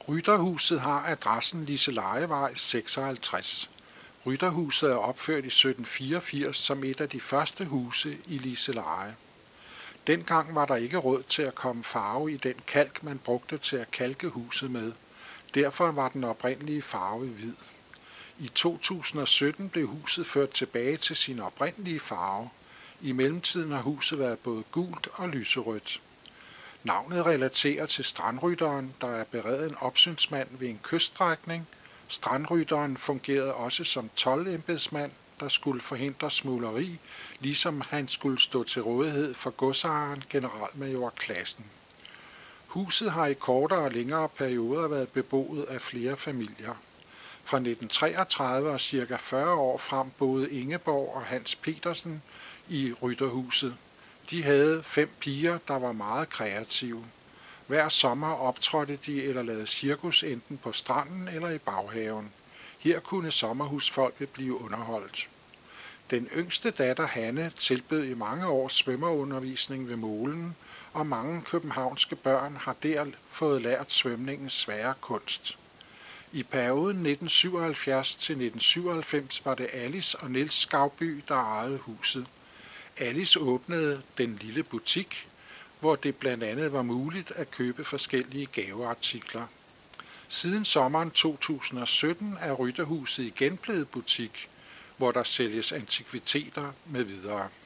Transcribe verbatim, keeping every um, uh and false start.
Rytterhuset har adressen Liselejevej seksoghalvtreds. Rytterhuset er opført i sytten fireogfirs som et af de første huse i Liseleje. Dengang var der ikke råd til at komme farve i den kalk, man brugte til at kalke huset med. Derfor var den oprindelige farve hvid. I to tusind og sytten blev huset ført tilbage til sin oprindelige farve. I mellemtiden har huset været både gult og lyserødt. Navnet relaterer til strandrytteren, der er beredet en opsynsmand ved en kyststrækning. Strandrytteren fungerede også som toldembedsmand, der skulle forhindre smugleri, ligesom han skulle stå til rådighed for godsejeren generalmajor Classen. Huset har i kortere og længere perioder været beboet af flere familier. Fra nitten treogtredive og cirka fyrre år frem boede Ingeborg og Hans Petersen i Rytterhuset. De havde fem piger, der var meget kreative. Hver sommer optrådte de eller lavede cirkus enten på stranden eller i baghaven. Her kunne sommerhusfolket blive underholdt. Den yngste datter Hanne tilbød i mange år svømmerundervisning ved molen, og mange københavnske børn har der fået lært svømningens svære kunst. I perioden nitten syvoghalvfjerds til nitten syvoghalvfems var det Alice og Niels Skauby, der ejede huset. Alice åbnede Den Lille Butik, hvor det blandt andet var muligt at købe forskellige gaveartikler. Siden sommeren to tusind og sytten er Rytterhuset igen blevet butik, hvor der sælges antikviteter med videre.